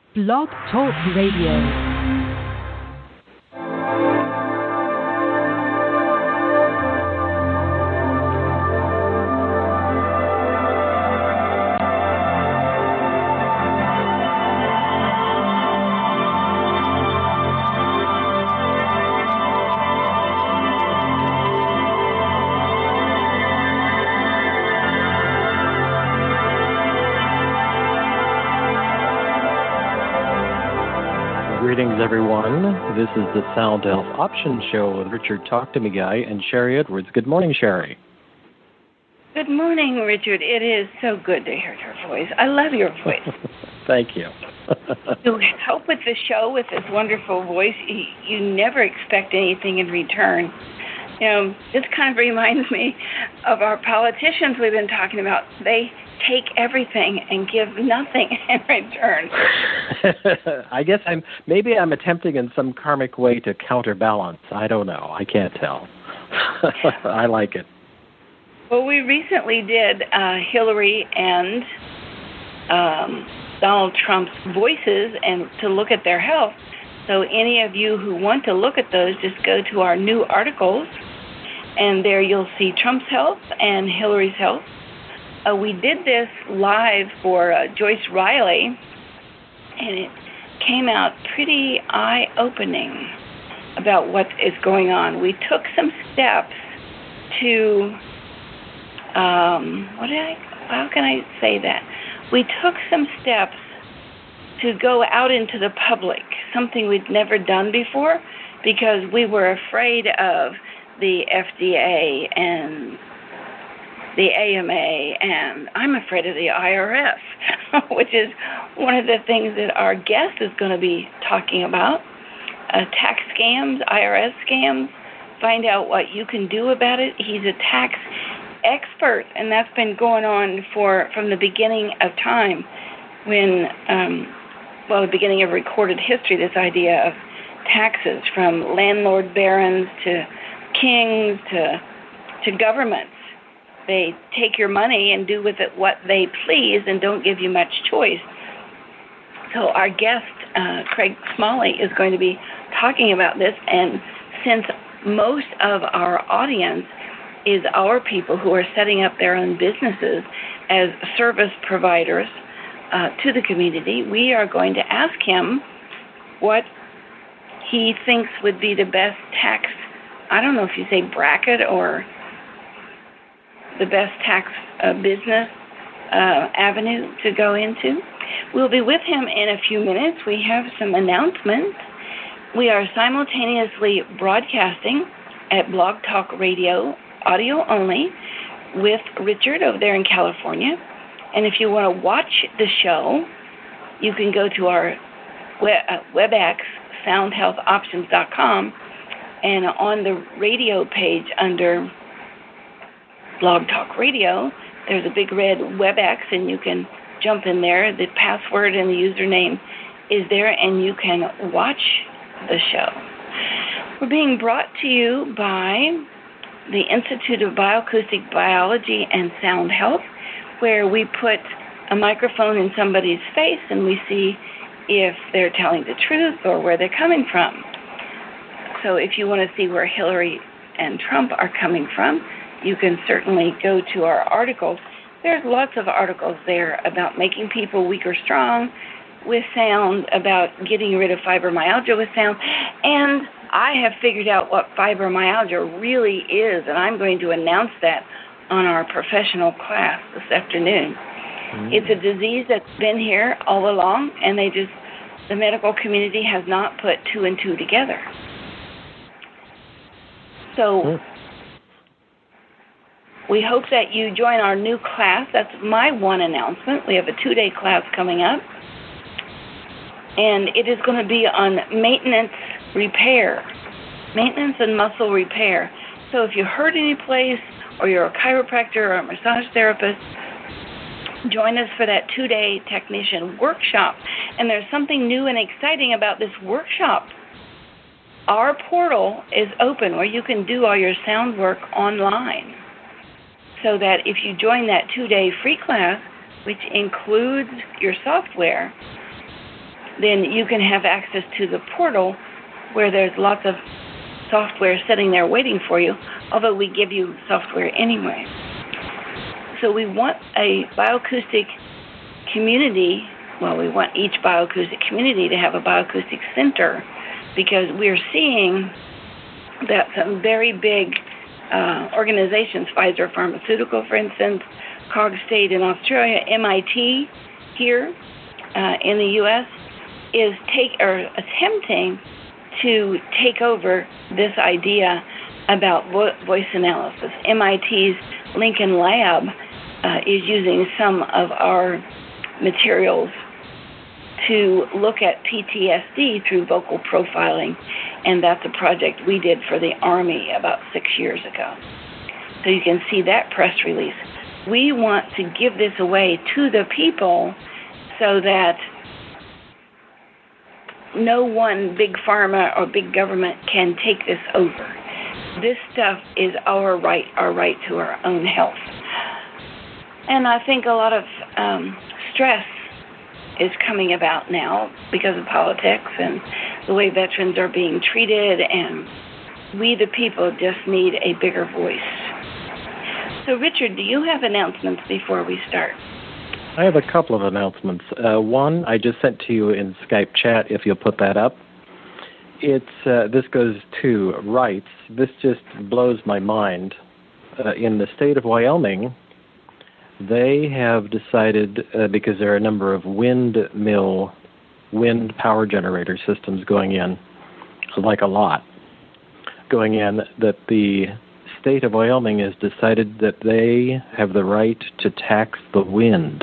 Blog Talk Radio. Greetings, everyone. This is the Sound Health Options Show with Richard Talk to Me Guy and Sherry Edwards. Good morning, Sherry. Good morning, Richard. It is so good to hear your voice. I love your voice. Thank you. To help with the show with this wonderful voice, you never expect anything in return. You know, this kind of reminds me of our politicians we've been talking about. They take everything and give nothing in return. I guess I'm attempting in some karmic way to counterbalance. I don't know. I can't tell. I like it. Well, we recently did Hillary and Donald Trump's voices and to look at their health. So any of you who want to look at those, just go to our new articles, and there you'll see Trump's health and Hillary's health. We did this live for Joyce Riley, and it came out pretty eye-opening about what is going on. We took some steps to, how can I say that? We took some steps to go out into the public, something we'd never done before, because we were afraid of the FDA and the AMA, and I'm afraid of the IRS, which is one of the things that our guest is going to be talking about. Tax scams, IRS scams, find out what you can do about it. He's a tax expert, and that's been going on from the beginning of time when, the beginning of recorded history, this idea of taxes, from landlord barons to kings to governments. They take your money and do with it what they please and don't give you much choice. So our guest, Craig Smalley, is going to be talking about this. And since most of our audience is our people who are setting up their own businesses as service providers to the community, we are going to ask him what he thinks would be the best tax, I don't know if you say bracket or the best tax business avenue to go into. We'll be with him in a few minutes. We have some announcements. We are simultaneously broadcasting at Blog Talk Radio, audio only, with Richard over there in California. And if you want to watch the show, you can go to our WebEx, soundhealthoptions.com, and on the radio page under Blog Talk Radio, there's a big red WebEx, and you can jump in there. The password and the username is there, and you can watch the show. We're being brought to you by the Institute of Bioacoustic Biology and Sound Health, where we put a microphone in somebody's face and we see if they're telling the truth or where they're coming from. So if you want to see where Hillary and Trump are coming from, you can certainly go to our articles. There's lots of articles there about making people weak or strong with sound, about getting rid of fibromyalgia with sound. And I have figured out what fibromyalgia really is, and I'm going to announce that on our professional class this afternoon. Mm-hmm. It's a disease that's been here all along, and the medical community has not put two and two together. So we hope that you join our new class. That's my one announcement. We have a 2-day class coming up, and it is going to be on maintenance and muscle repair. So if you hurt any place, or you're a chiropractor or a massage therapist, join us for that 2-day technician workshop. And there's something new and exciting about this workshop. Our portal is open where you can do all your sound work online. So that if you join that 2-day free class, which includes your software, then you can have access to the portal where there's lots of software sitting there waiting for you, although we give you software anyway. So we want a bioacoustic community. Well, we want each bioacoustic community to have a bioacoustic center, because we're seeing that some very big organizations, Pfizer Pharmaceutical, for instance, Cogstate in Australia, MIT here in the U.S., is attempting to take over this idea about voice analysis. MIT's Lincoln Lab is using some of our materials to look at PTSD through vocal profiling, and that's a project we did for the Army about 6 years ago. So you can see that press release. We want to give this away to the people so that no one big pharma or big government can take this over. This stuff is our right to our own health. And I think a lot of stress is coming about now because of politics and the way veterans are being treated, and we the people just need a bigger voice. So, Richard, do you have announcements before we start? I have a couple of announcements. One, I just sent to you in Skype chat, if you'll put that up. It's this goes to rights. This just blows my mind. In the state of Wyoming, they have decided, because there are a number of wind power generator systems going in, like a lot, going in, that the state of Wyoming has decided that they have the right to tax the wind.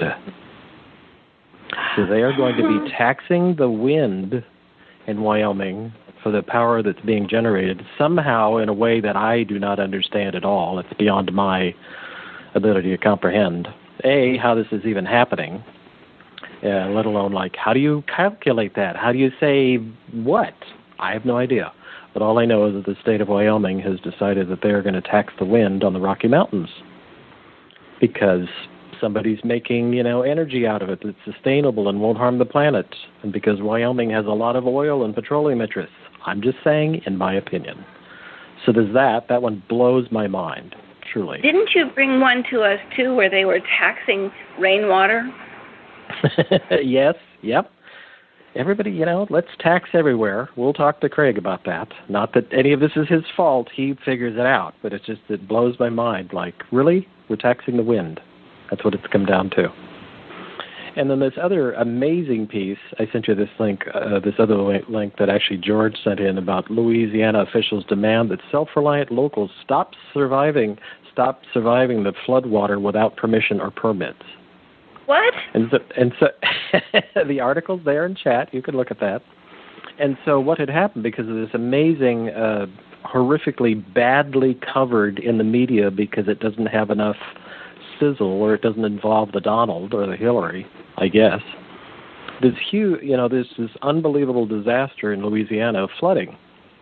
So they are going to be taxing the wind in Wyoming for the power that's being generated, somehow in a way that I do not understand at all. It's beyond my ability to comprehend, how this is even happening, let alone, how do you calculate that? How do you say what? I have no idea. But all I know is that the state of Wyoming has decided that they're going to tax the wind on the Rocky Mountains because somebody's making, energy out of it that's sustainable and won't harm the planet, and because Wyoming has a lot of oil and petroleum interests. I'm just saying, in my opinion. So there's that. That one blows my mind, truly. Didn't you bring one to us, too, where they were taxing rainwater? Yes, yep. Everybody, let's tax everywhere. We'll talk to Craig about that. Not that any of this is his fault. He figures it out. But it blows my mind. Really? We're taxing the wind. That's what it's come down to. And then this other amazing piece, I sent you this link, this other link that actually George sent in about Louisiana officials demand that self-reliant locals stop surviving the floodwater without permission or permits. What? And so the article's there in chat. You can look at that. And so what had happened, because of this amazing, horrifically badly covered in the media because it doesn't have enough sizzle, or it doesn't involve the Donald or the Hillary, I guess. This huge, there's this unbelievable disaster in Louisiana of flooding.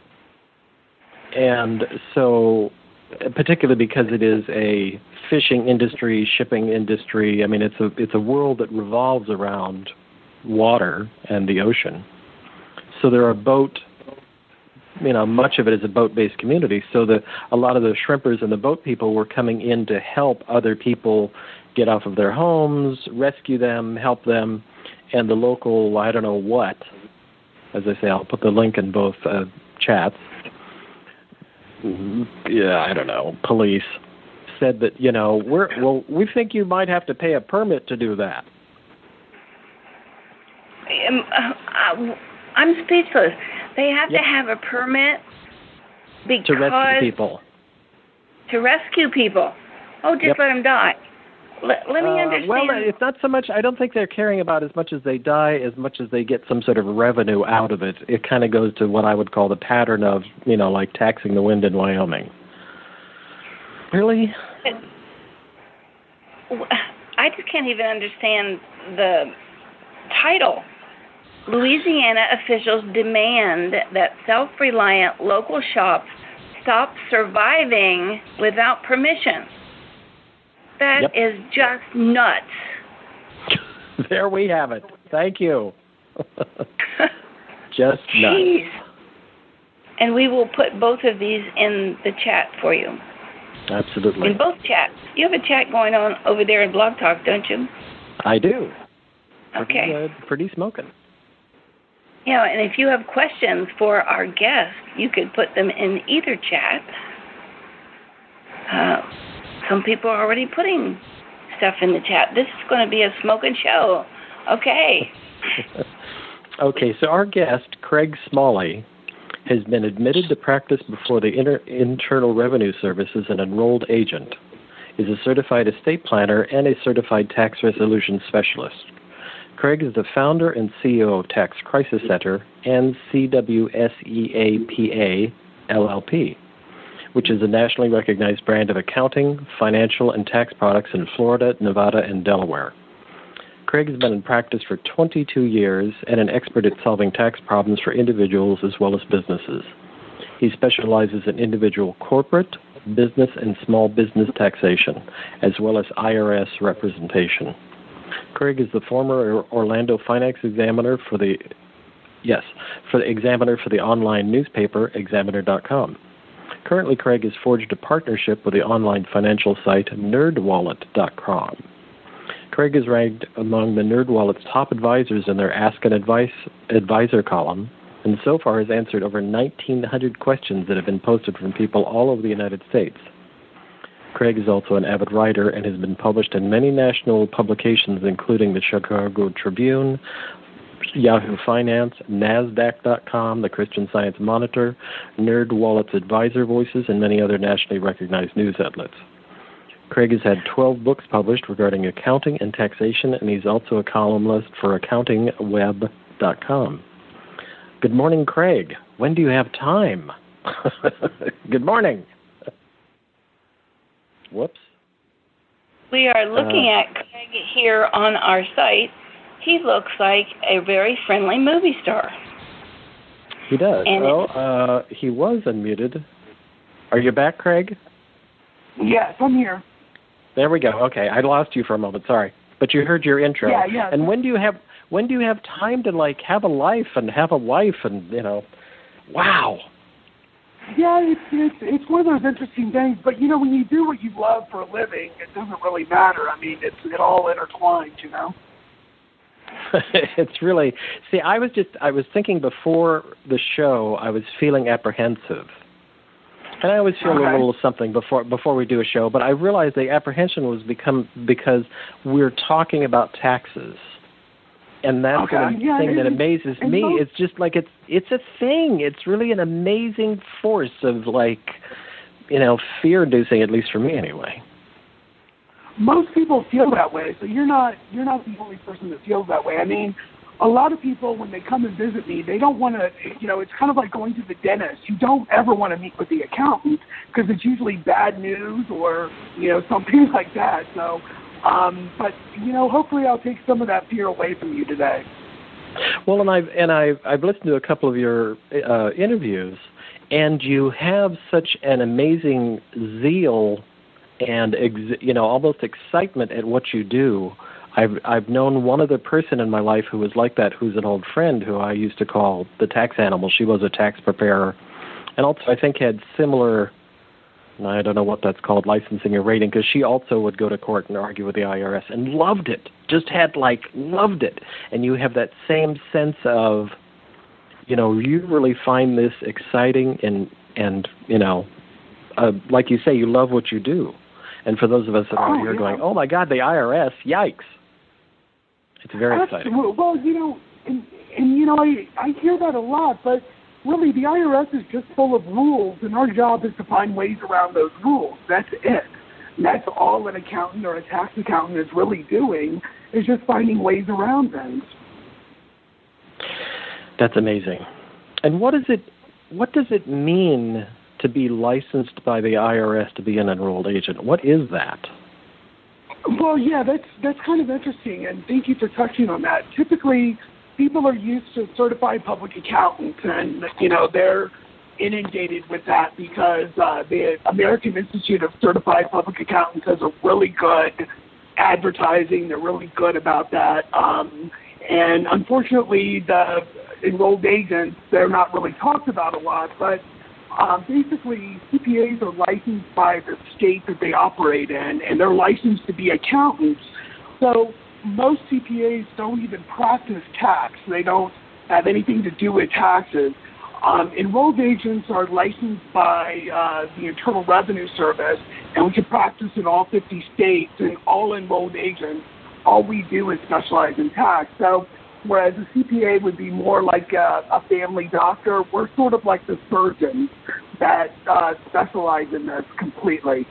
And so, particularly because it is a fishing industry, shipping industry, it's a world that revolves around water and the ocean. So there are much of it is a boat-based community, so a lot of the shrimpers and the boat people were coming in to help other people get off of their homes, rescue them, help them, and the local, I don't know what, as I say, I'll put the link in both chats, I don't know, police, said that, we think you might have to pay a permit to do that. I'm speechless. They have to have a permit because... To rescue people. To rescue people. Oh, just let them die. Let me understand. Well, it's not so much... I don't think they're caring about as much as they die, as much as they get some sort of revenue out of it. It kind of goes to what I would call the pattern of, taxing the wind in Wyoming. Really? I just can't even understand the title. Louisiana officials demand that self-reliant local shops stop surviving without permission. That is just nuts. There we have it. Thank you. Just nuts. Jeez. And we will put both of these in the chat for you. Absolutely. In both chats. You have a chat going on over there in Blog Talk, don't you? I do. Okay. Pretty smoking. Yeah, and if you have questions for our guests, you could put them in either chat. Some people are already putting stuff in the chat. This is going to be a smoking show. Okay. Okay, so our guest, Craig Smalley, has been admitted to practice before the Internal Revenue Service as an enrolled agent, is a certified estate planner, and a certified tax resolution specialist. Craig is the founder and CEO of Tax Crisis Center and CWSEAPA LLP, which is a nationally recognized brand of accounting, financial, and tax products in Florida, Nevada, and Delaware. Craig has been in practice for 22 years and an expert at solving tax problems for individuals as well as businesses. He specializes in individual corporate, business, and small business taxation, as well as IRS representation. Craig is the former Orlando Finance Examiner for the online newspaper Examiner.com. Currently, Craig has forged a partnership with the online financial site NerdWallet.com. Craig is ranked among the NerdWallet's top advisors in their Ask an Advisor column, and so far has answered over 1,900 questions that have been posted from people all over the United States. Craig is also an avid writer and has been published in many national publications, including the Chicago Tribune, Yahoo Finance, NASDAQ.com, the Christian Science Monitor, NerdWallet's Advisor Voices, and many other nationally recognized news outlets. Craig has had 12 books published regarding accounting and taxation, and he's also a columnist for AccountingWeb.com. Good morning, Craig. When do you have time? Good morning. Whoops. We are looking at Craig here on our site. He looks like a very friendly movie star. He does. And he was unmuted. Are you back, Craig? Yes, I'm here. There we go. Okay, I lost you for a moment. Sorry, but you heard your intro. Yeah. And when do you have time to have a life and have a wife and wow. Yeah, it's one of those interesting things. But when you do what you love for a living, it doesn't really matter. I mean, it all intertwined. It's really I was thinking before the show I was feeling apprehensive. And I always feel a little something before we do a show, but I realized the apprehension was because we're talking about taxes. And that's the thing that amazes me. It's just like it's a thing. It's really an amazing force of fear-inducing, at least for me anyway. Most people feel that way, so you're not the only person that feels that way. I mean, a lot of people, when they come and visit me, they don't want to, it's kind of like going to the dentist. You don't ever want to meet with the accountant because it's usually bad news or, something like that. So, but, hopefully I'll take some of that fear away from you today. Well, and I've listened to a couple of your interviews, and you have such an amazing zeal and, almost excitement at what you do. I've known one other person in my life who was like that, who's an old friend who I used to call the tax animal. She was a tax preparer, and also I think had similar, I don't know what that's called, licensing or rating, because she also would go to court and argue with the IRS and loved it. Just loved it. And you have that same sense of, you really find this exciting and like you say, you love what you do. And for those of us that are here going, oh my God, the IRS, yikes. It's very exciting. Well, I hear that a lot, but really the IRS is just full of rules, and our job is to find ways around those rules. That's it. And that's all an accountant or a tax accountant is really doing, is just finding ways around things. That's amazing. And what does it mean to be licensed by the IRS to be an enrolled agent? What is that? Well, yeah, that's kind of interesting, and thank you for touching on that. Typically, people are used to certified public accountants, and, they're inundated with that because the American Institute of Certified Public Accountants has a really good advertising. They're really good about that. And unfortunately, the enrolled agents, they're not really talked about a lot, but basically CPAs are licensed by the state that they operate in, and they're licensed to be accountants. So most CPAs don't even practice tax. They don't have anything to do with taxes. Enrolled agents are licensed by the Internal Revenue Service, and we can practice in all 50 states, and all enrolled agents, all we do is specialize in tax. So whereas a CPA would be more like a family doctor, we're sort of like the surgeons that specialize in this completely.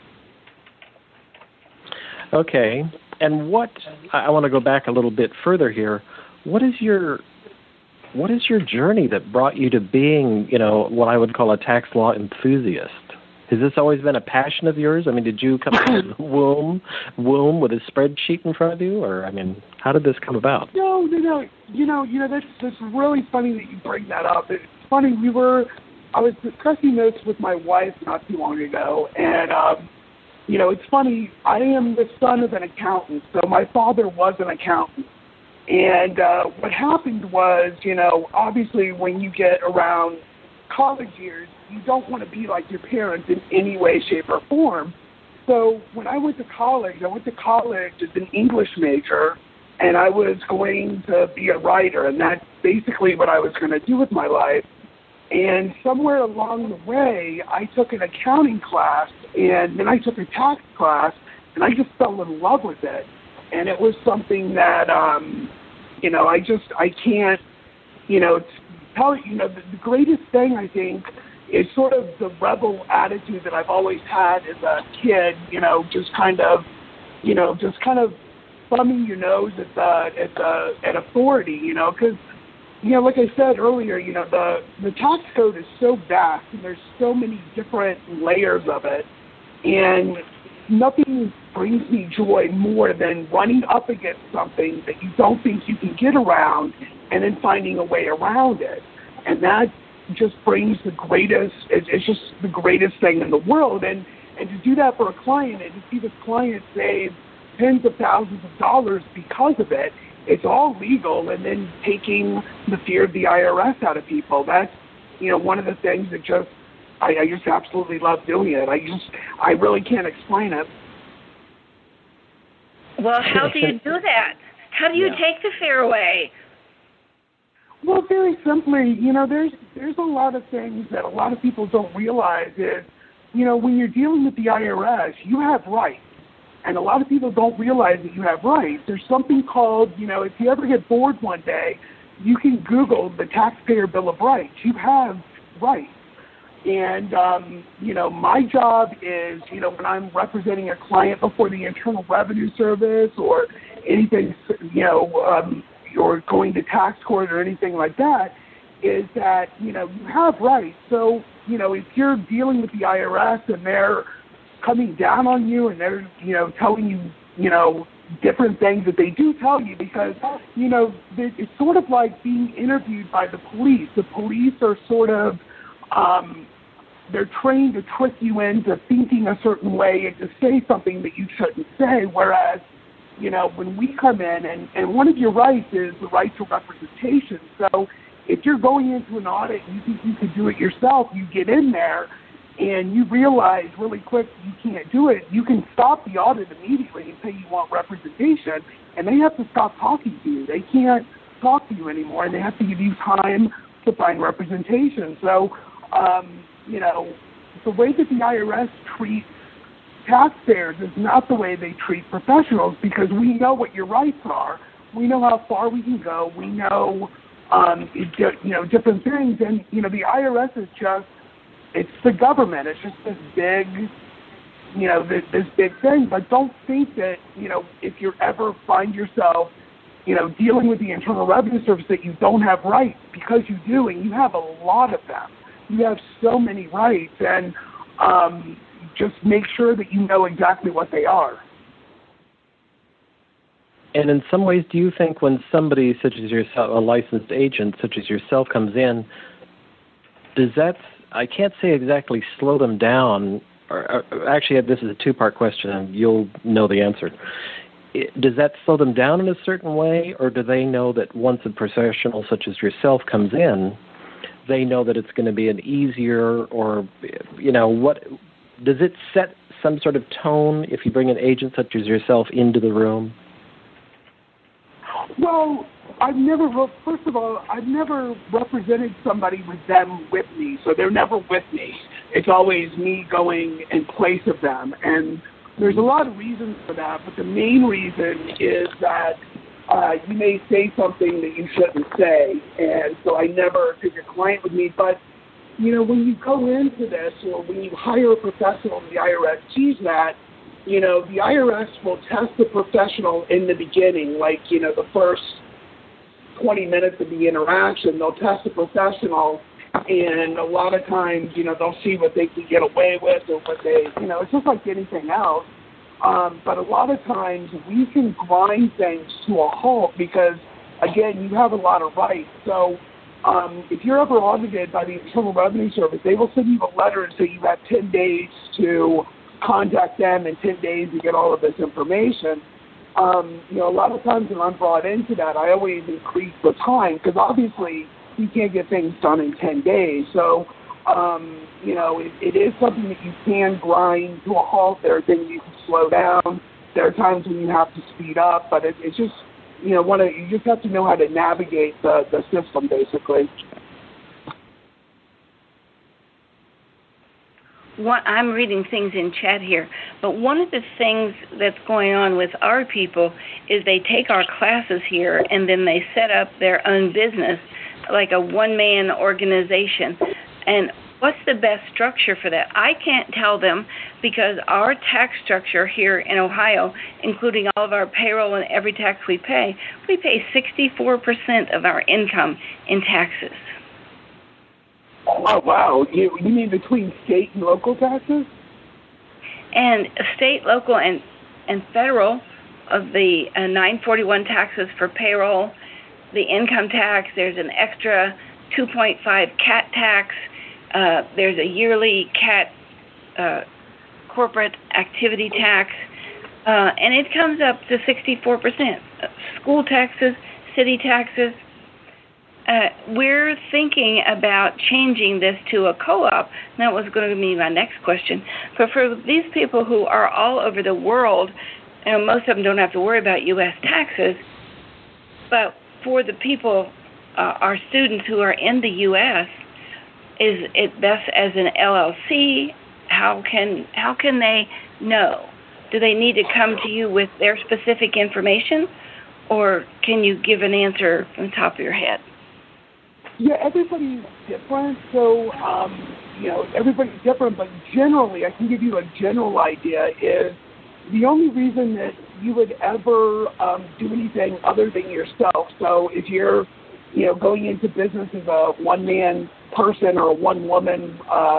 Okay. And I want to go back a little bit further here. What is your journey that brought you to being, what I would call a tax law enthusiast? Has this always been a passion of yours? I mean, did you come from the womb with a spreadsheet in front of you, or how did this come about? No. That's really funny that you bring that up. It's funny. I was discussing this with my wife not too long ago, and it's funny. I am the son of an accountant, so my father was an accountant. And what happened was, obviously when you get around college years, you don't want to be like your parents in any way, shape, or form. So when I went to college as an English major, and I was going to be a writer, and that's basically what I was going to do with my life. And somewhere along the way, I took an accounting class, and then I took a tax class, and I just fell in love with it. And it was something that, I can't, tell you, the greatest thing, I think, is sort of the rebel attitude that I've always had as a kid, just kind of thumbing your nose at authority, because, like I said earlier, the tax code is so vast, and there's so many different layers of it, and nothing brings me joy more than running up against something that you don't think you can get around and then finding a way around it. And that just brings it's just the greatest thing in the world. And to do that for a client and to see the client save tens of thousands of dollars because of it, it's all legal, and then taking the fear of the IRS out of people. That's, one of the things that I just absolutely love doing it. I really can't explain it. Well, how do you do that? How do you take the fear away? Well, very simply, there's a lot of things that a lot of people don't realize is, when you're dealing with the IRS, you have rights. And a lot of people don't realize that you have rights. There's something called, if you ever get bored one day, you can Google the Taxpayer Bill of Rights. You have rights. And, my job is, when I'm representing a client before the Internal Revenue Service or anything, or going to tax court or anything like that, is that, you have rights. So, if you're dealing with the IRS and they're coming down on you and they're, telling you, different things that they do tell you, because, it's sort of like being interviewed by the police. The police are sort of, they're trained to trick you into thinking a certain way and to say something that you shouldn't say, whereas, when we come in, and one of your rights is the right to representation. So if you're going into an audit and you think you can do it yourself, you get in there and you realize really quick you can't do it, you can stop the audit immediately and say you want representation, and they have to stop talking to you. They can't talk to you anymore, and they have to give you time to find representation. So, the way that the IRS treats taxpayers is not the way they treat professionals, because we know what your rights are. We know how far we can go. We know, different things. And, the IRS is just, it's the government. It's just this big, this big thing. But don't think that, if you ever find yourself, dealing with the Internal Revenue Service, that you don't have rights, because you do, and you have a lot of them. You have so many rights, and just make sure that you know exactly what they are. And in some ways, do you think when somebody such as yourself, a licensed agent such as yourself, comes in, does that, I can't say exactly slow them down, or actually this is a two-part question and you'll know the answer. does that slow them down in a certain way, or do they know that once a professional such as yourself comes in, they know that it's going to be an easier, or, what does it set some sort of tone if you bring an agent such as yourself into the room? Well, first of all, I've never represented somebody with them with me, so they're never with me. It's always me going in place of them, and there's a lot of reasons for that, but the main reason is that you may say something that you shouldn't say, and so I never take a client with me. But, when you go into this, or when you hire a professional, the IRS sees that, the IRS will test the professional in the beginning, like, the first 20 minutes of the interaction. They'll test the professional, and a lot of times, they'll see what they can get away with, or what they, it's just like anything else. But a lot of times we can grind things to a halt because, again, you have a lot of rights. So if you're ever audited by the Internal Revenue Service, they will send you a letter and say you have 10 days to contact them and 10 days to get all of this information. A lot of times when I'm brought into that, I always increase the time because obviously you can't get things done in 10 days. So, it is something that you can grind to a halt. There are things you can slow down. There are times when you have to speed up, but it's just, you just have to know how to navigate the system, basically. I'm reading things in chat here, but one of the things that's going on with our people is they take our classes here and then they set up their own business, like a one-man organization. And what's the best structure for that? I can't tell them because our tax structure here in Ohio, including all of our payroll and every tax we pay 64% of our income in taxes. Oh, wow. You mean between state and local taxes? And state, local, and federal of the 941 taxes for payroll, the income tax, there's an extra 2.5 CAT tax, there's a yearly CAT corporate activity tax, and it comes up to 64%. School taxes, city taxes. We're thinking about changing this to a co-op. That was going to be my next question. But for these people who are all over the world, most of them don't have to worry about U.S. taxes, but for the people, our students who are in the U.S., is it best as an LLC? How can they know? Do they need to come to you with their specific information, or can you give an answer from the top of your head? Yeah, everybody's different, so, everybody's different, but generally, I can give you a general idea, is the only reason that you would ever do anything other than yourself, so if you're, going into business as a one-man person or a one-woman,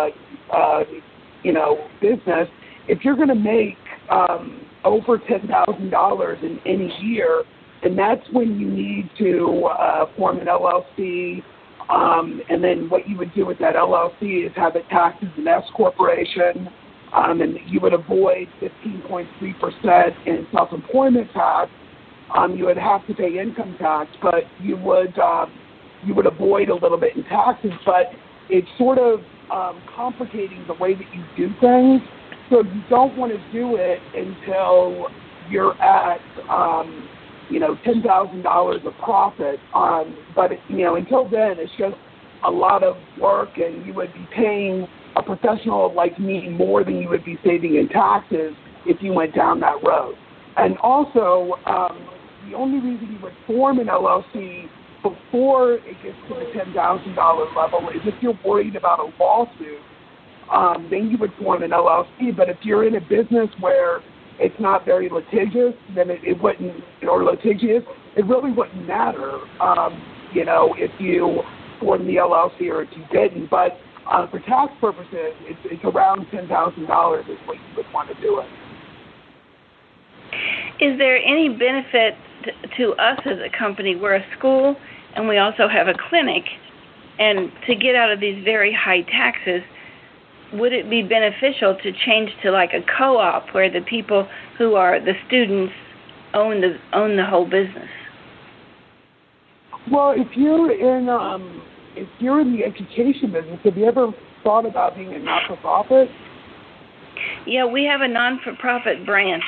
business, if you're going to make over $10,000 in any year, then that's when you need to form an LLC. And then what you would do with that LLC is have it taxed as an S corporation, and you would avoid 15.3% in self-employment tax. You would have to pay income tax, but you would avoid a little bit in taxes. But it's sort of complicating the way that you do things. So you don't want to do it until you're at $10,000 of profit. But until then, it's just a lot of work, and you would be paying a professional like me more than you would be saving in taxes if you went down that road. And also, the only reason you would form an LLC before it gets to the $10,000 level is if you're worried about a lawsuit. Then you would form an LLC. But if you're in a business where it's not very litigious, then it wouldn't, or litigious, it really wouldn't matter, if you formed the LLC or if you didn't. But for tax purposes, it's around $10,000 is what you would want to do it. Is there any benefit to us as a company? We're a school, and we also have a clinic, and to get out of these very high taxes, would it be beneficial to change to like a co-op where the people who are the students own the whole business. Well, if you're in the education business, have you ever thought about being a not-for-profit? Yeah, we have a non-for-profit branch.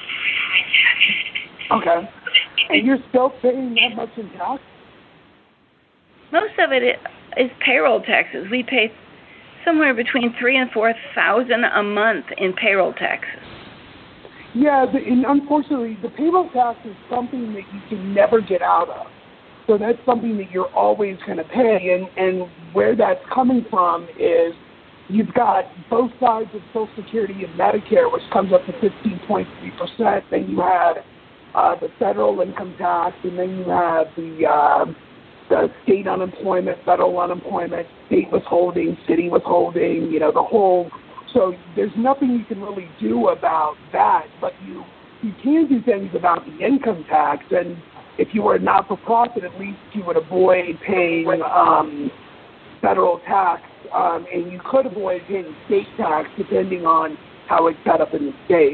Okay. And you're still paying that much in tax? Most of it is payroll taxes. We pay somewhere between $3,000 and $4,000 a month in payroll taxes. Yeah, and unfortunately, the payroll tax is something that you can never get out of. So that's something that you're always going to pay. And where that's coming from is you've got both sides of Social Security and Medicare, which comes up to 15.3%. Then you have the federal income tax, and then you have the state unemployment, federal unemployment, state withholding, city withholding, the whole. So there's nothing you can really do about that, but you can do things about the income tax. And if you were a not-for-profit, at least you would avoid paying federal tax, and you could avoid paying state tax depending on how it's set up in the state.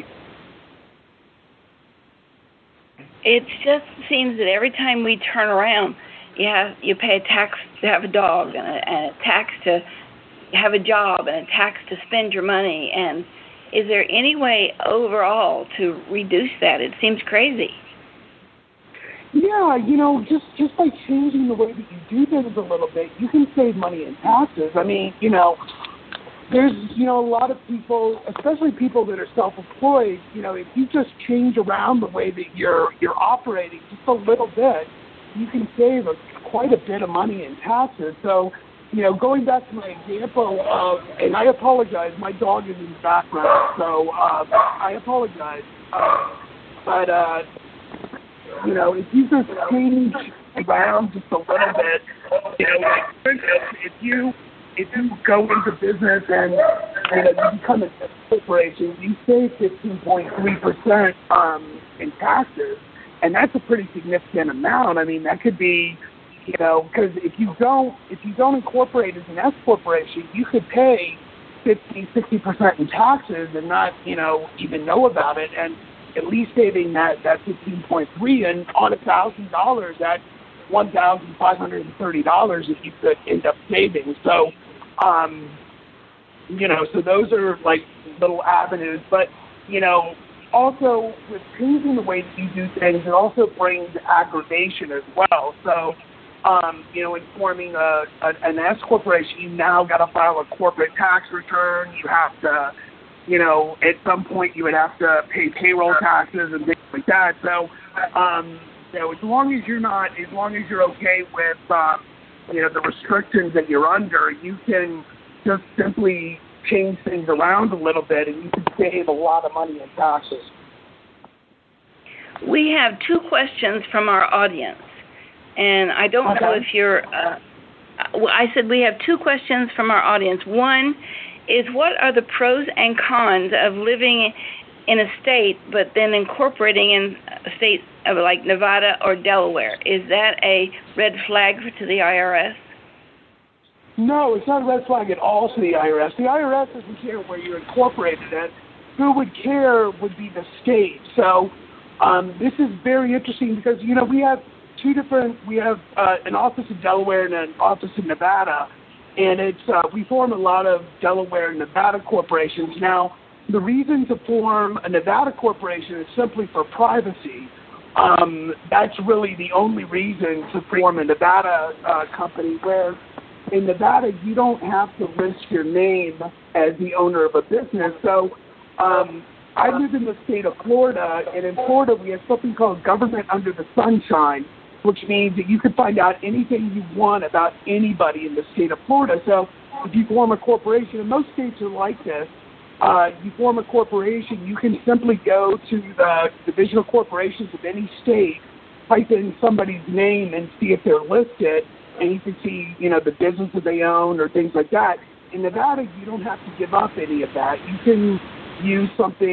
It just seems that every time we turn around, you pay a tax to have a dog, and a tax to have a job, and a tax to spend your money. And is there any way overall to reduce that? It seems crazy. Yeah, just by changing the way that you do things a little bit, you can save money in taxes. I mean, there's, a lot of people, especially people that are self-employed, if you just change around the way that you're operating just a little bit, you can save quite a bit of money in taxes. So, going back to my example of, and I apologize, my dog is in the background, so I apologize. But if you just change around just a little bit, if you go into business and you become a corporation, you save 15.3% in taxes, and that's a pretty significant amount. I mean, that could be, because if you don't incorporate as an S corporation, you could pay 50-60% in taxes and not even know about it, and at least saving that 15.3, and on $1,000, that's $1,530 that you could end up saving. So, so those are like little avenues. But, also with changing the way that you do things, it also brings aggravation as well. So, in forming an S corporation, you now got to file a corporate tax return. You have to, at some point you would have to pay payroll taxes and things like that. So, as long as you're okay with, the restrictions that you're under, you can just simply change things around a little bit, and you can save a lot of money in taxes. We have two questions from our audience, and I don't know if you're. I said we have two questions from our audience. One is, what are the pros and cons of living in a state but then incorporating in a state of like Nevada or Delaware? Is that a red flag to the IRS? No, it's not a red flag at all to the IRS. The IRS doesn't care where you're incorporated at. Who would care would be the state. So this is very interesting because, we have we have an office in Delaware and an office in Nevada, and we form a lot of Delaware and Nevada corporations. Now, the reason to form a Nevada corporation is simply for privacy. That's really the only reason to form a Nevada company, where in Nevada you don't have to list your name as the owner of a business. So I live in the state of Florida, and in Florida we have something called government under the sunshine, which means that you can find out anything you want about anybody in the state of Florida. So if you form a corporation, and most states are like this, you form a corporation, you can simply go to the Division of Corporations of any state, type in somebody's name and see if they're listed, and you can see, the business that they own or things like that. In Nevada, you don't have to give up any of that. You can use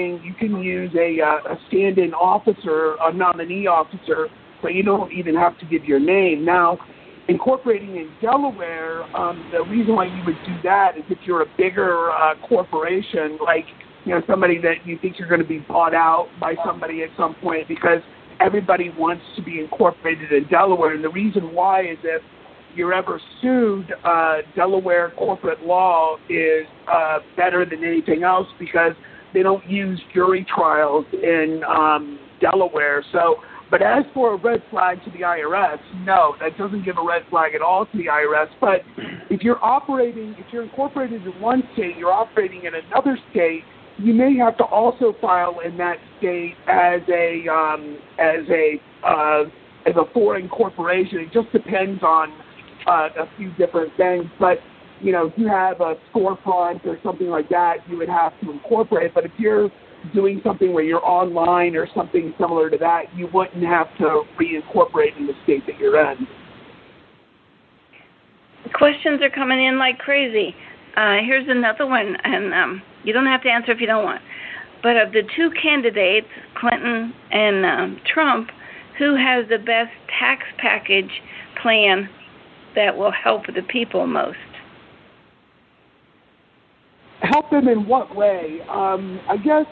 a stand-in officer, a nominee officer, but you don't even have to give your name. Now, incorporating in Delaware, the reason why you would do that is if you're a bigger corporation, like somebody that you think you're going to be bought out by somebody at some point, because everybody wants to be incorporated in Delaware. And the reason why is if you're ever sued, Delaware corporate law is better than anything else because they don't use jury trials in Delaware. So, but as for a red flag to the IRS, no, that doesn't give a red flag at all to the IRS. But if you're incorporated in one state, you're operating in another state, you may have to also file in that state as a foreign corporation. It just depends on a few different things. But if you have a storefront or something like that, you would have to incorporate. But if you're doing something where you're online or something similar to that, you wouldn't have to reincorporate in the state that you're in. Questions are coming in like crazy. Here's another one, and you don't have to answer if you don't want. But of the two candidates, Clinton and Trump, who has the best tax package plan that will help the people most? Help them in what way? I guess,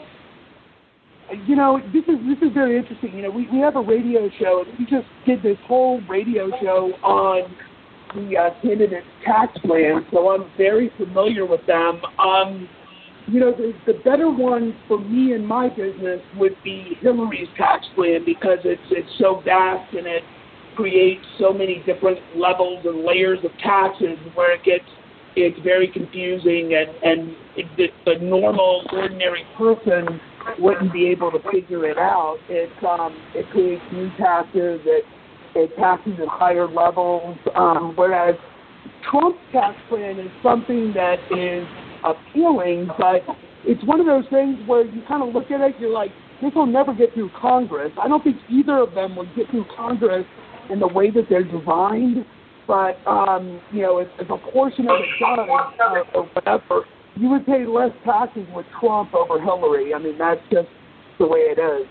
this is very interesting. We have a radio show, and we just did this whole radio show on the candidate's tax plan, so I'm very familiar with them. The better one for me and my business would be Hillary's tax plan because it's so vast and it creates so many different levels and layers of taxes where it's very confusing and the normal ordinary person wouldn't be able to figure it out. It creates new taxes. It taxes at higher levels, whereas Trump's tax plan is something that is appealing, but it's one of those things where you kind of look at it, you're like, this will never get through Congress. I don't think either of them will get through Congress in the way that they're designed, but, if a portion of it does, or whatever, you would pay less taxes with Trump over Hillary. I mean, that's just the way it is.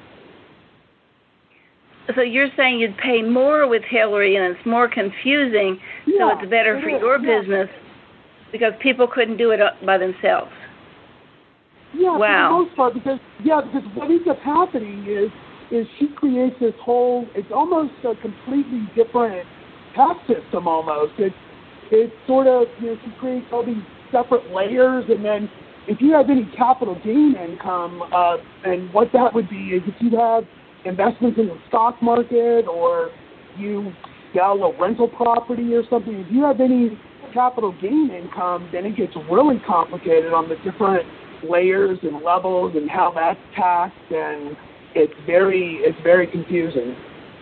So you're saying you'd pay more with Hillary and it's more confusing, so it's better for your business because people couldn't do it by themselves. Yeah, wow. For the most part, because what ends up happening is she creates this whole, it's almost a completely different tax system almost. It's sort of, she creates all these separate layers, and then if you have any capital gain income, and what that would be is if you have investments in the stock market or you sell a rental property or something, if you have any capital gain income, then it gets really complicated on the different layers and levels and how that's taxed, and it's very confusing.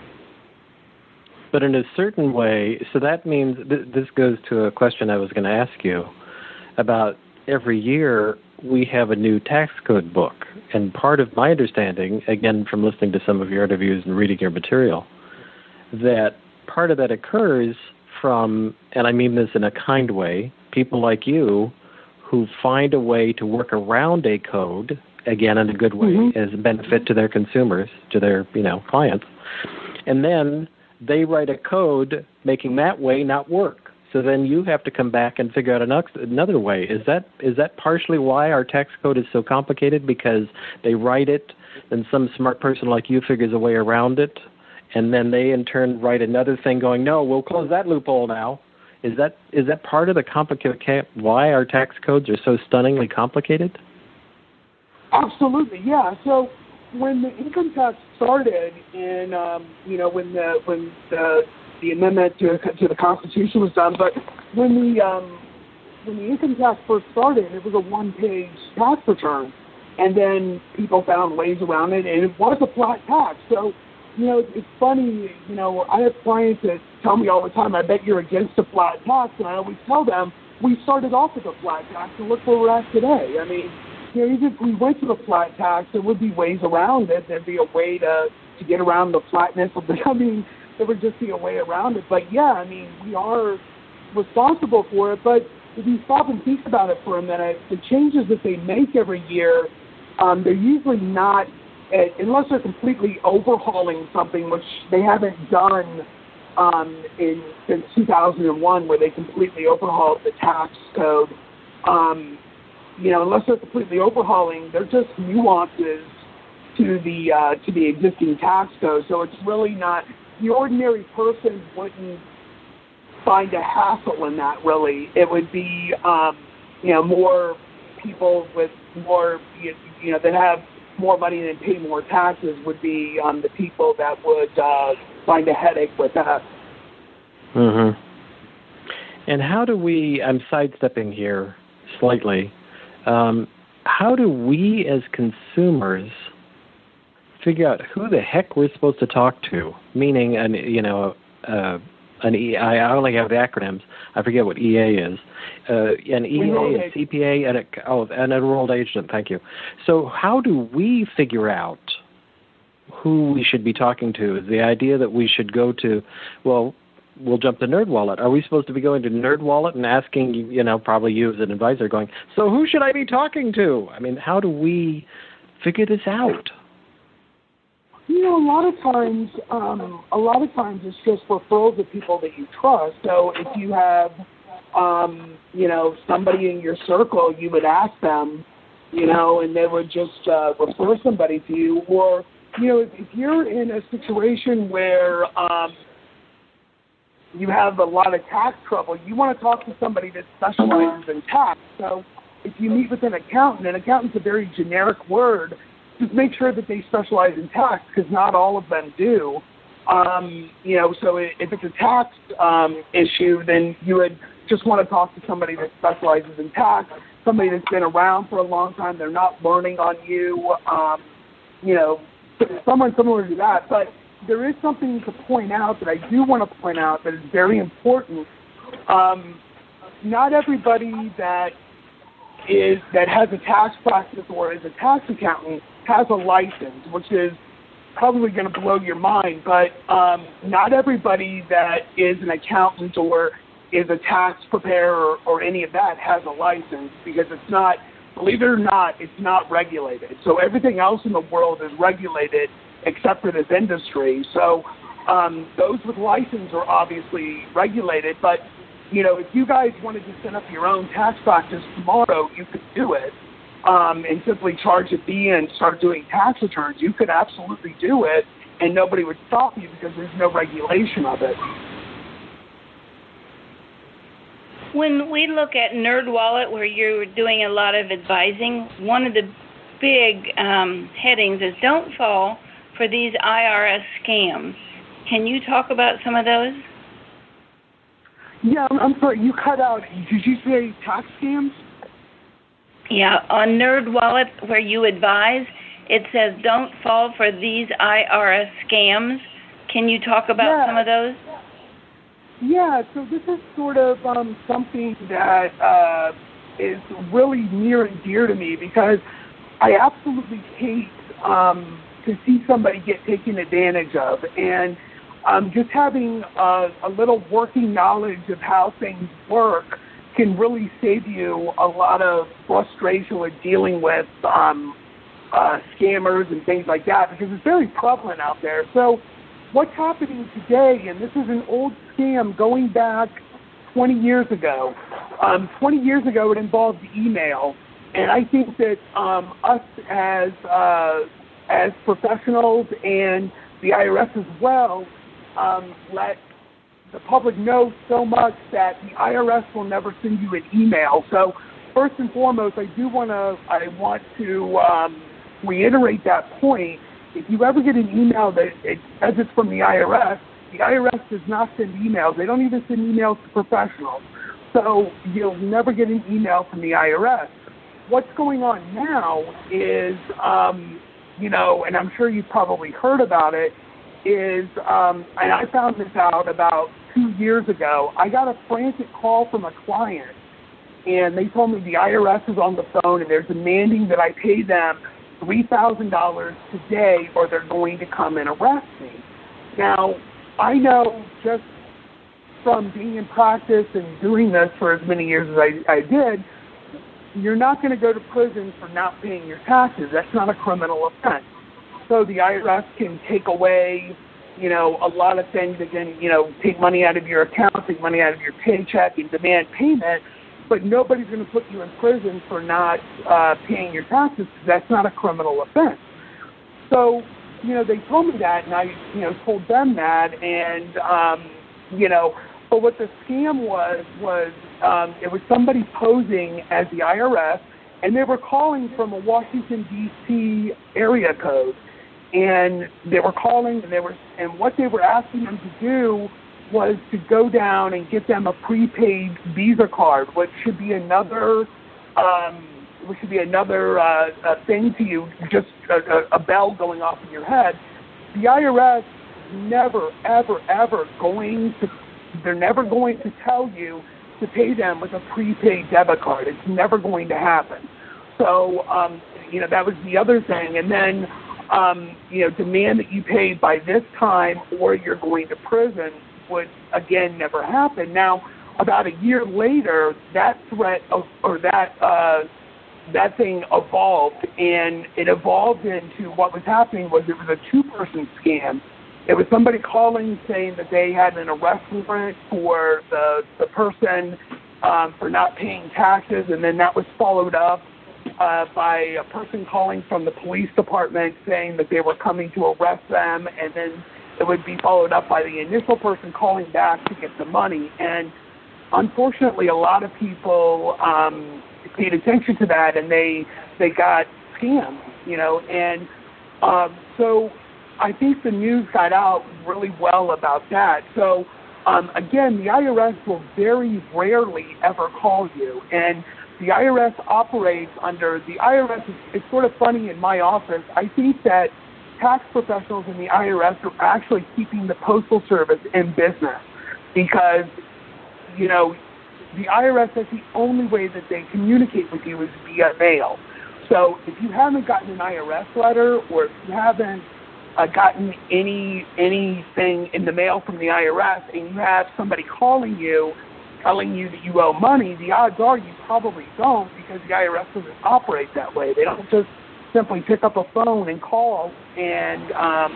But in a certain way, so that means this goes to a question I was going to ask you about. Every year we have a new tax code book, and part of my understanding, again from listening to some of your interviews and reading your material, that part of that occurs from, and I mean this in a kind way, people like you who find a way to work around a code, again in a good way, as a benefit to their consumers, to their clients, and then they write a code making that way not work. So then you have to come back and figure out another way. Is that partially why our tax code is so complicated? Because they write it, then some smart person like you figures a way around it, and then they in turn write another thing going, no, we'll close that loophole now. Is that part of the complicated why our tax codes are so stunningly complicated? Absolutely, yeah. So when the income tax started, and when the amendment to the Constitution was done, but when the income tax first started, it was a one-page tax return, and then people found ways around it, and it was a flat tax. So, it's funny. I have clients that tell me all the time, "I bet you're against a flat tax," and I always tell them we started off with a flat tax, and look where we're at today. I mean, even if we went to the flat tax, there would be ways around it. There'd be a way to get around the flatness of the. There would just be a way around it. But yeah, I mean, we are responsible for it. But if you stop and think about it for a minute, the changes that they make every year, they're usually not, unless they're completely overhauling something, which they haven't done since 2001, where they completely overhauled the tax code. Unless they're completely overhauling, they're just nuances to the existing tax code. So it's really not, the ordinary person wouldn't find a hassle in that. Really, it would be more people with more that have more money and pay more taxes would be the people that would find a headache with that. Mm-hmm. And how do we, I'm sidestepping here slightly, how do we as consumers figure out who the heck we're supposed to talk to? Meaning, I only have the acronyms. I forget what EA is. An EA, a CPA, and an enrolled agent. Thank you. So how do we figure out who we should be talking to? Is the idea that we should go to, well, we'll jump to NerdWallet. Are we supposed to be going to NerdWallet and asking, probably you as an advisor going, so who should I be talking to? I mean, how do we figure this out? A lot of times it's just referrals of people that you trust. So if you have, somebody in your circle, you would ask them, and they would just refer somebody to you. Or, if you're in a situation where you have a lot of tax trouble, you want to talk to somebody that specializes in tax. So if you meet with an accountant's a very generic word. Just make sure that they specialize in tax, because not all of them do. So if it's a tax issue, then you would just want to talk to somebody that specializes in tax, somebody that's been around for a long time. They're not learning on you, someone similar to that. But there is something to point out that I do want to point out that is very important. Not everybody that has a tax practice or is a tax accountant has a license, which is probably going to blow your mind, but not everybody that is an accountant or is a tax preparer or any of that has a license, because it's not, believe it or not, it's not regulated. So everything else in the world is regulated except for this industry. So those with license are obviously regulated, but if you guys wanted to set up your own tax practice tomorrow, you could do it. And simply charge a fee and start doing tax returns. You could absolutely do it, and nobody would stop you because there's no regulation of it. When we look at NerdWallet, where you're doing a lot of advising, one of the big headings is don't fall for these IRS scams. Can you talk about some of those? Yeah, I'm sorry, you cut out. Did you say tax scams? Yeah, on NerdWallet, where you advise, it says don't fall for these IRS scams. Can you talk about some of those? Yeah, so this is sort of something that is really near and dear to me, because I absolutely hate to see somebody get taken advantage of. And just having a little working knowledge of how things work can really save you a lot of frustration with dealing with scammers and things like that, because it's very prevalent out there. So what's happening today, and this is an old scam going back 20 years ago. 20 years ago, it involved email, and I think that us as professionals and the IRS as well let the public knows so much that the IRS will never send you an email. So first and foremost, I want to reiterate that point. If you ever get an email that it says it's from the IRS does not send emails. They don't even send emails to professionals. So you'll never get an email from the IRS. What's going on now is, and I'm sure you've probably heard about it, is, and I found this out about 2 years ago. I got a frantic call from a client, and they told me the IRS is on the phone and they're demanding that I pay them $3,000 today or they're going to come and arrest me. Now, I know just from being in practice and doing this for as many years as I did, you're not going to go to prison for not paying your taxes. That's not a criminal offense. So the IRS can take away, a lot of things. They can, take money out of your account, take money out of your paycheck and demand payment, but nobody's going to put you in prison for not paying your taxes, because that's not a criminal offense. So, they told me that, and I, told them that, and, but what the scam was it was somebody posing as the IRS, and they were calling from a Washington, D.C. area code. And they were calling, and what they were asking them to do was to go down and get them a prepaid Visa card, which should be another thing to you, just a bell going off in your head. The IRS never, ever, ever they're never going to tell you to pay them with a prepaid debit card. It's never going to happen. So, that was the other thing. And then, demand that you pay by this time or you're going to prison would, again, never happen. Now, about a year later, that threat that thing evolved, and it evolved into what was happening was it was a two-person scam. It was somebody calling saying that they had an arrest warrant for the person for not paying taxes, and then that was followed up by a person calling from the police department saying that they were coming to arrest them, and then it would be followed up by the initial person calling back to get the money. And unfortunately, a lot of people paid attention to that, and they got scammed, and so I think the news got out really well about that. So again, the IRS will very rarely ever call you, and the IRS operates under, the IRS is sort of funny in my office. I think that tax professionals in the IRS are actually keeping the Postal Service in business because, the IRS, that's the only way that they communicate with you is via mail. So if you haven't gotten an IRS letter or if you haven't gotten anything in the mail from the IRS and you have somebody calling you, telling you that you owe money, the odds are you probably don't because the IRS doesn't operate that way. They don't just simply pick up a phone and call and,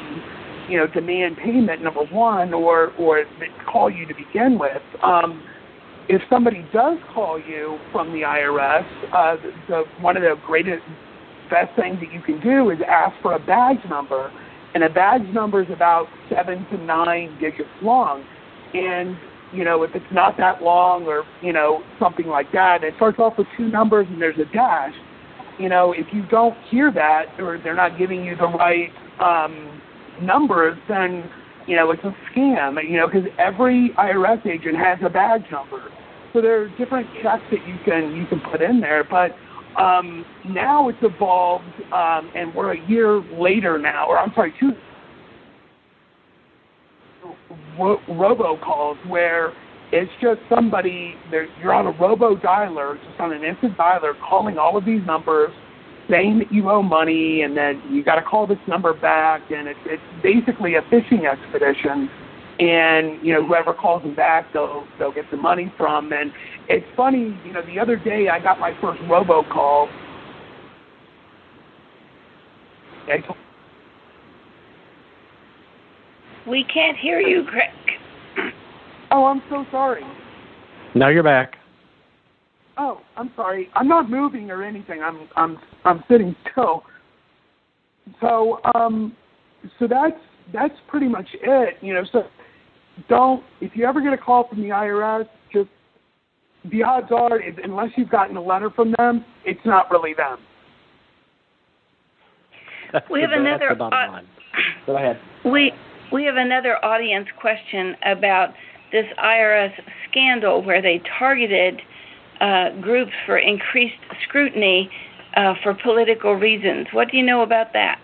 demand payment, number one, or call you to begin with. If somebody does call you from the IRS, one of the best things that you can do is ask for a badge number. And a badge number is about 7 to 9 digits long. And if it's not that long or, something like that, it starts off with 2 numbers and there's a dash. If you don't hear that or they're not giving you the right numbers, then, it's a scam, because every IRS agent has a badge number. So there are different checks that you can put in there. But now it's evolved, and we're a year later now, or I'm sorry, 2 robocalls where it's just somebody, you're on a robo-dialer, just on an instant dialer, calling all of these numbers, saying that you owe money, and then you got to call this number back, and it's basically a phishing expedition. And whoever calls them back, they'll get the money from. And it's funny, the other day I got my first robocall. We can't hear you, Greg. Oh, I'm so sorry. Now you're back. Oh, I'm sorry. I'm not moving or anything. I'm sitting still. So so that's pretty much it. So if you ever get a call from the IRS, just the odds are, unless you've gotten a letter from them, it's not really them. We have another. Go ahead. We have another audience question about this IRS scandal where they targeted groups for increased scrutiny for political reasons. What do you know about that?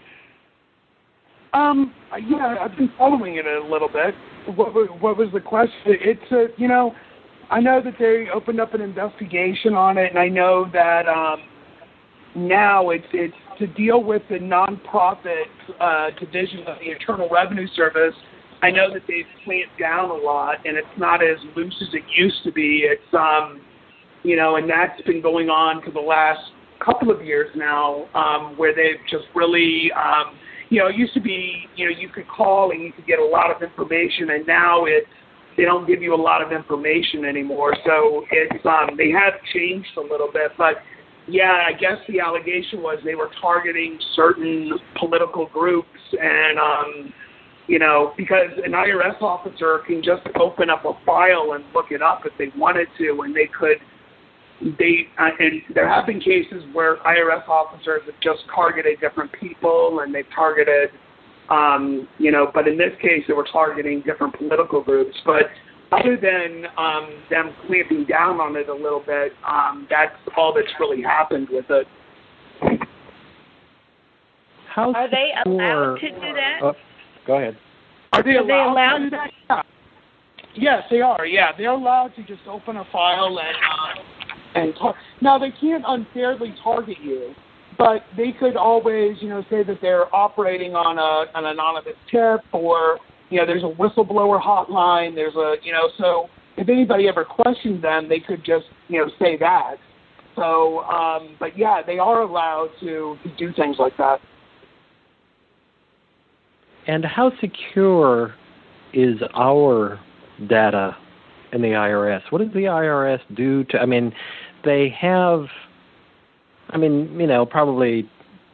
Yeah, I've been following it a little bit. What was the question? It's I know that they opened up an investigation on it, and I know that now it's to deal with the nonprofit division of the Internal Revenue Service. I know that they've clamped down a lot, and it's not as loose as it used to be. It's and that's been going on for the last couple of years now, where they've just really. It used to be, you could call and you could get a lot of information, and now they don't give you a lot of information anymore. So it's they have changed a little bit, but Yeah, I guess the allegation was they were targeting certain political groups, and because an IRS officer can just open up a file and look it up if they wanted to, and and there have been cases where IRS officers have just targeted different people, and they've targeted, but in this case they were targeting different political groups. But other than them clamping down on it a little bit, that's all that's really happened with it. Are they allowed to do that? Oh, go ahead. Are they allowed to do that? Yeah. Yes, they are. Yeah, they're allowed to just open a file and talk. Now, they can't unfairly target you, but they could always, say that they're operating on an anonymous tip, or there's a whistleblower hotline. There's so if anybody ever questioned them, they could just, say that. So, but yeah, they are allowed to do things like that. And how secure is our data in the IRS? What does the IRS do to, they have, probably,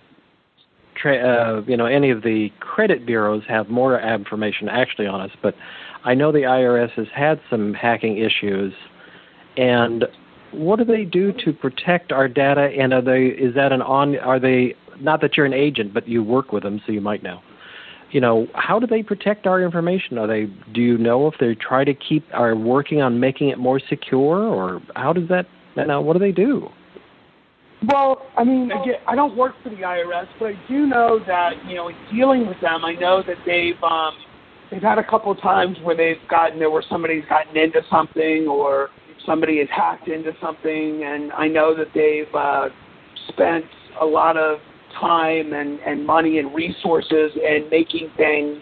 any of the credit bureaus have more information actually on us, but I know the IRS has had some hacking issues. And what do they do to protect our data? And are they, not that you're an agent, but you work with them, so you might know. How do they protect our information? Do you know if they are working on making it more secure, or how does that, what do they do? Well, again, I don't work for the IRS, but I do know that, in dealing with them, I know that they've had a couple of times where somebody's gotten into something, or somebody has hacked into something, and I know that they've spent a lot of time and money and resources in making things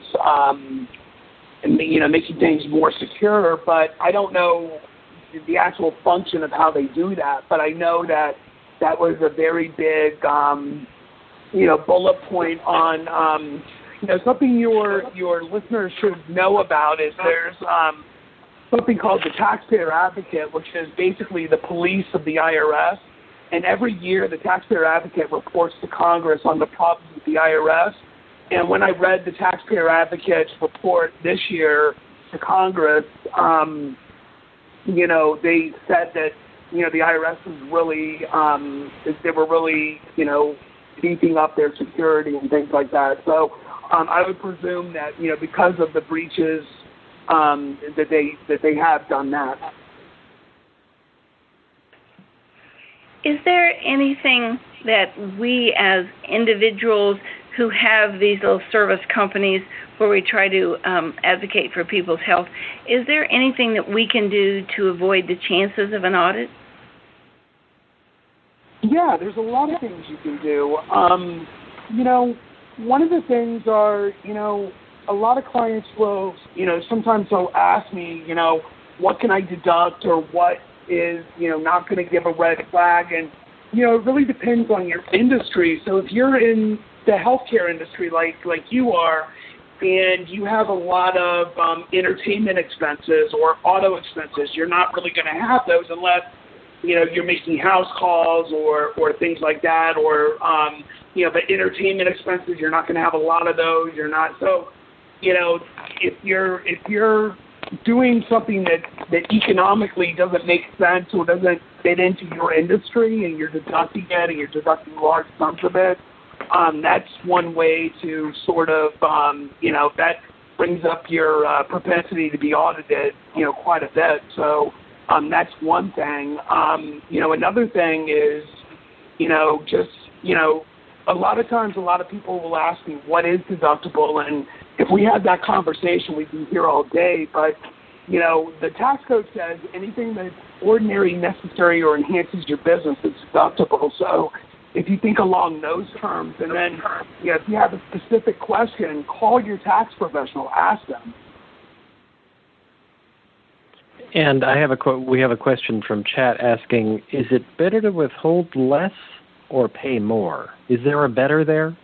making things more secure, but I don't know the actual function of how they do that. But I know that was a very big bullet point on something your listeners should know about is there's something called the Taxpayer Advocate, which is basically the police of the IRS. And every year, the Taxpayer Advocate reports to Congress on the problems with the IRS. And when I read the Taxpayer Advocate's report this year to Congress, they said that, the IRS was really, they were really, beefing up their security and things like that. So I would presume that, because of the breaches, that they have done that. Is there anything that we as individuals who have these little service companies where we try to advocate for people's health, is there anything that we can do to avoid the chances of an audit? Yeah, there's a lot of things you can do. One of the things are, a lot of clients will, sometimes they'll ask me, what can I deduct, or what is, not going to give a red flag. And, it really depends on your industry. So if you're in the healthcare industry like you are, and you have a lot of entertainment expenses or auto expenses, you're not really going to have those unless, you're making house calls or things like that, or, but entertainment expenses, you're not going to have a lot of those. You're not. So, if you're doing something that economically doesn't make sense or doesn't fit into your industry, and you're deducting it, and you're deducting large sums of it, that's one way to sort of, that brings up your propensity to be audited, quite a bit. So that's one thing. Another thing is, a lot of times a lot of people will ask me, what is deductible? And if we had that conversation, we'd be here all day. But, the tax code says anything that's ordinary, necessary, or enhances your business is deductible. So if you think along those terms, and then if you have a specific question, call your tax professional, ask them. And we have a question from chat asking, is it better to withhold less or pay more? Is there a better there?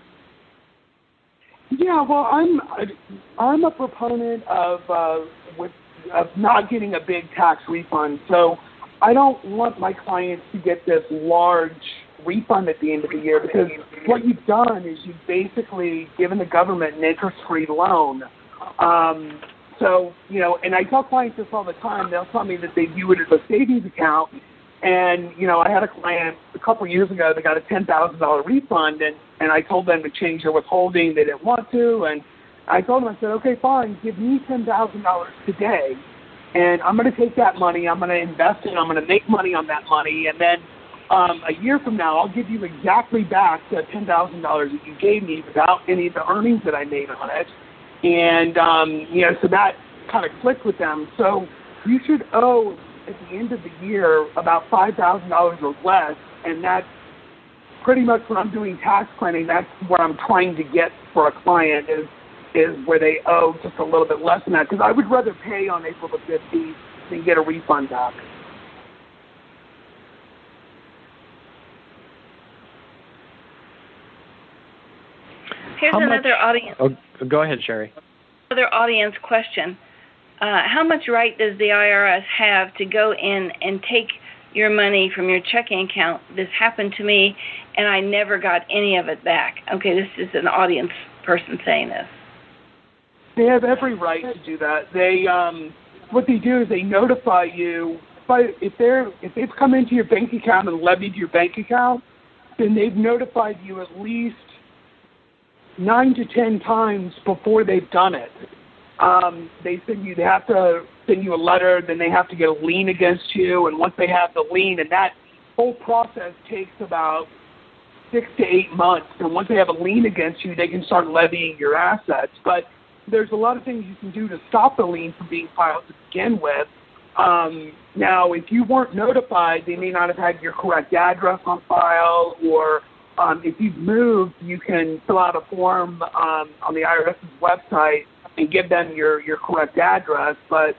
Yeah, well, I'm a proponent of not getting a big tax refund. So I don't want my clients to get this large refund at the end of the year, because what you've done is you've basically given the government an interest-free loan. So, you know, and I tell clients this all the time. They'll tell me that they view it as a savings account. And, you know, I had a client a couple of years ago that got a $10,000 refund, and I told them to change their withholding. They didn't want to. And I told them, I said, okay, fine, give me $10,000 today, and I'm going to take that money, I'm going to invest it, I'm going to make money on that money, and then a year from now, I'll give you exactly back the $10,000 that you gave me without any of the earnings that I made on it. And, you know, so that kind of clicked with them. So you should owe at the end of the year about $5,000 or less, and that's pretty much when I'm doing tax planning. That's where I'm trying to get for a client is where they owe just a little bit less than that, because I would rather pay on April the 15th than get a refund back. Here's another audience. Oh, go ahead, Sherry. Another audience question. How much right does the IRS have to go in and take your money from your checking account? This happened to me, and I never got any of it back. Okay, this is an audience person saying this. They have every right to do that. They, what they do is they notify you. But if they've come into your bank account and levied your bank account, then they've notified you at least 9 to 10 times before they've done it. They have to send you a letter, then they have to get a lien against you, and once they have the lien, and that whole process takes about 6 to 8 months, and once they have a lien against you, they can start levying your assets. But there's a lot of things you can do to stop the lien from being filed to begin with. Now, if you weren't notified, they may not have had your correct address on file, or if you've moved, you can fill out a form on the IRS's website and give them your correct address, but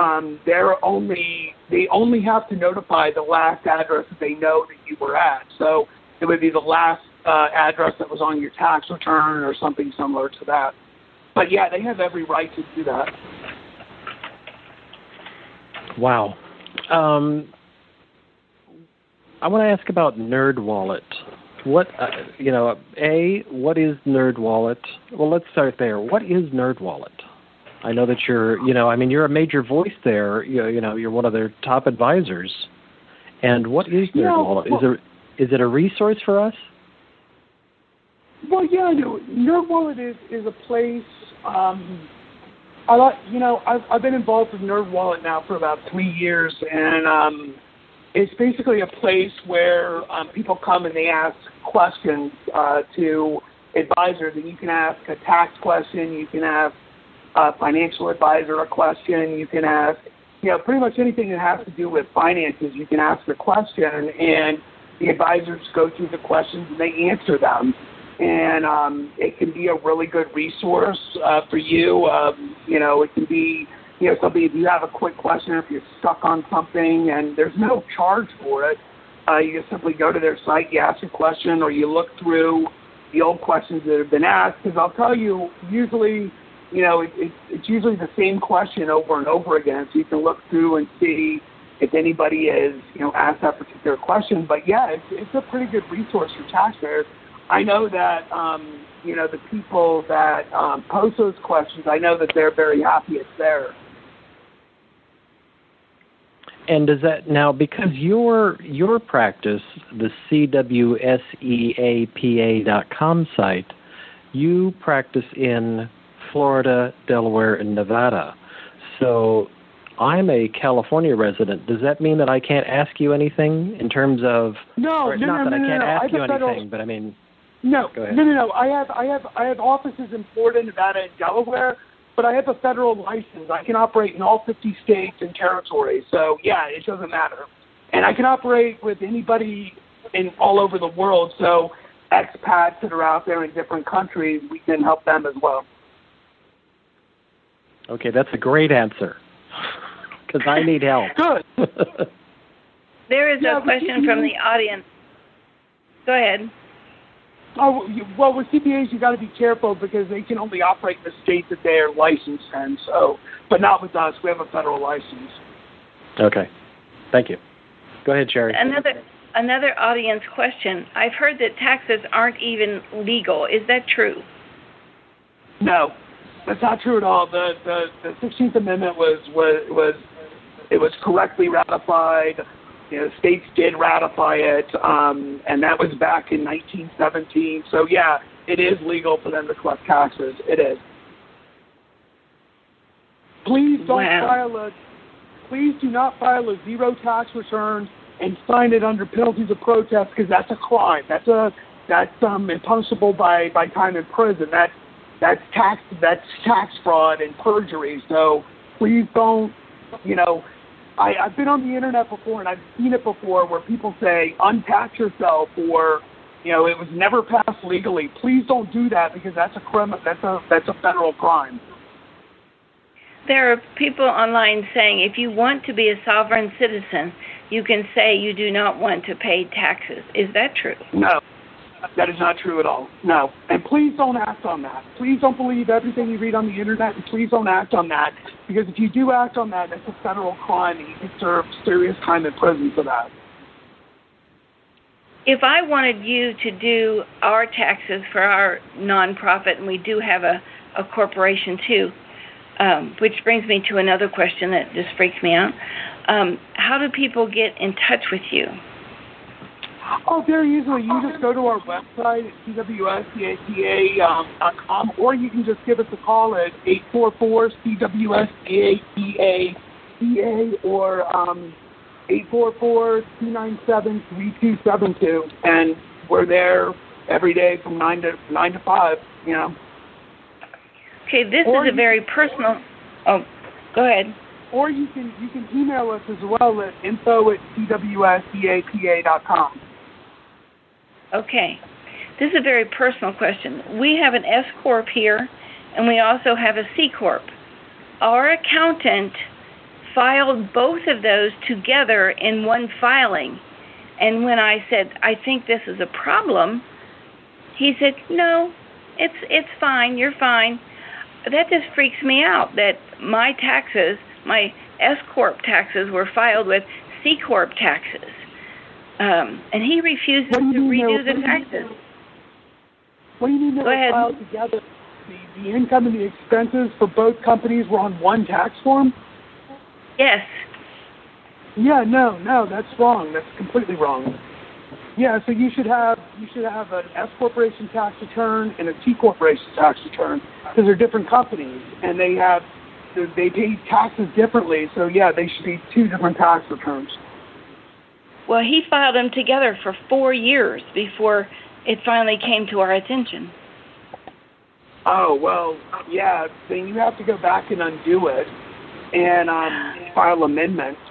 they only have to notify the last address that they know that you were at. So it would be the last address that was on your tax return or something similar to that. But yeah, they have every right to do that. Wow. I want to ask about NerdWallet. What what is NerdWallet? Well, let's start there. What is NerdWallet? I know that you're a major voice there. You're one of their top advisors. And what is NerdWallet? Is it a resource for us? Well, yeah, NerdWallet is a place. I've been involved with NerdWallet now for about 3 years, and it's basically a place where people come and they ask questions to advisors, and you can ask a tax question, you can ask a financial advisor a question, you can ask, pretty much anything that has to do with finances, you can ask a question, and the advisors go through the questions and they answer them. And it can be a really good resource for you. It can be, something, if you have a quick question, or if you're stuck on something, and there's no charge for it, you just simply go to their site, you ask a question, or you look through the old questions that have been asked. Because I'll tell you, usually, it's usually the same question over and over again, so you can look through and see if anybody is, asked that particular question. But yeah, it's a pretty good resource for taxpayers. I know that, the people that pose those questions, I know that they're very happy it's there. And does that now, because your practice, the CWSEAPA.com site, you practice in Florida, Delaware, and Nevada. So I'm a California resident. Does that mean that I can't ask you anything in terms of? No, I can't ask you anything, but I mean. No. Go ahead. No. I have offices in Florida, Nevada, and Delaware, but I have a federal license. I can operate in all 50 states and territories. So yeah, it doesn't matter. And I can operate with anybody in all over the world. So expats that are out there in different countries, we can help them as well. Okay, that's a great answer. Because I need help. Good. There is a question from the audience. Go ahead. Oh, well, with CPAs, you got to be careful because they can only operate in the state that they are licensed in. So, but not with us. We have a federal license. Okay. Thank you. Go ahead, Sherry. Another audience question. I've heard that taxes aren't even legal. Is that true? No, that's not true at all. The 16th Amendment was correctly ratified. States did ratify it, and that was back in 1917. So yeah, it is legal for them to collect taxes. It is. Please please do not file a zero tax return and sign it under penalties of protest, because that's a crime. That's punishable by time in prison. That's tax fraud and perjury. So please don't. I've been on the internet before, and I've seen it before, where people say untax yourself, or it was never passed legally. Please don't do that, because that's a crime. That's a federal crime. There are people online saying if you want to be a sovereign citizen, you can say you do not want to pay taxes. Is that true? No, that is not true at all. No. And please don't act on that. Please don't believe everything you read on the internet, and please don't act on that, because if you do act on that, that's a federal crime, and you can serve serious time in prison for that. If I wanted you to do our taxes for our nonprofit, and we do have a corporation too, which brings me to another question that just freaks me out. How do people get in touch with you? Oh, very easily. You just go to our website at cwscata.com, or you can just give us a call at 844-CWSCATA or 844-297-3272, and we're there every day from 9 to 5. Okay, this is a very personal. Oh, go ahead. Or you can email us as well at info@cwscata.com. Okay. This is a very personal question. We have an S Corp here, and we also have a C Corp. Our accountant filed both of those together in one filing. And when I said, I think this is a problem, he said, no, it's fine, you're fine. That just freaks me out that my taxes, my S Corp taxes, were filed with C Corp taxes. And he refuses to redo the taxes. What do you mean they were filed together? The income and the expenses for both companies were on one tax form? Yes. Yeah, no, that's wrong. That's completely wrong. Yeah, so you should have an S corporation tax return and a T corporation tax return, because they're different companies and they pay taxes differently. So yeah, they should be two different tax returns. Well, he filed them together for 4 years before it finally came to our attention. Oh, well, yeah, then you have to go back and undo it and file amendments.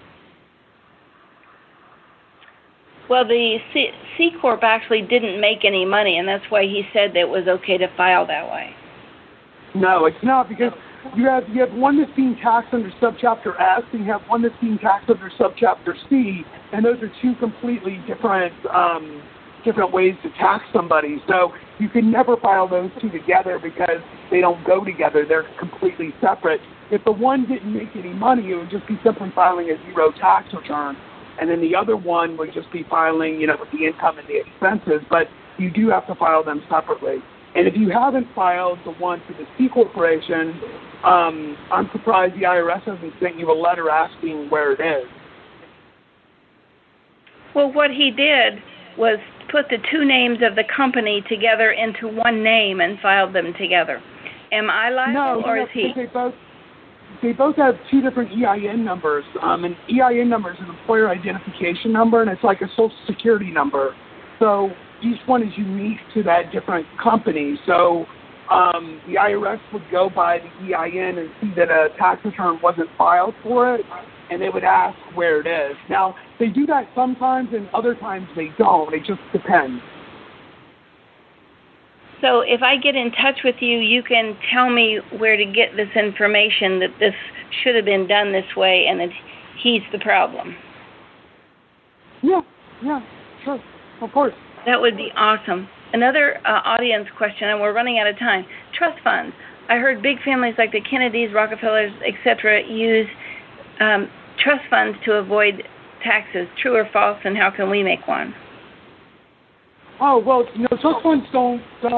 Well, the C Corp actually didn't make any money, and that's why he said that it was okay to file that way. No, it's not, because you have one that's being taxed under subchapter S, and you have one that's being taxed under subchapter C, and those are two completely different ways to tax somebody. So you can never file those two together because they don't go together. They're completely separate. If the one didn't make any money, it would just be simply filing a zero tax return. And then the other one would just be filing, with the income and the expenses. But you do have to file them separately. And if you haven't filed the one for the C Corporation, I'm surprised the IRS hasn't sent you a letter asking where it is. Well, what he did was put the two names of the company together into one name and filed them together. Am I liable, or is he? They both have two different EIN numbers. An EIN number is an employer identification number, and it's like a Social Security number. So each one is unique to that different company. So the IRS would go by the EIN and see that a tax return wasn't filed for it, and they would ask where it is. Now, they do that sometimes, and other times they don't. It just depends. So if I get in touch with you, you can tell me where to get this information, that this should have been done this way and that he's the problem. Yeah, sure, of course. That would be awesome. Another audience question, and we're running out of time. Trust funds. I heard big families like the Kennedys, Rockefellers, etc. use trust funds to avoid taxes, true or false, and how can we make one? Oh, well, trust funds don't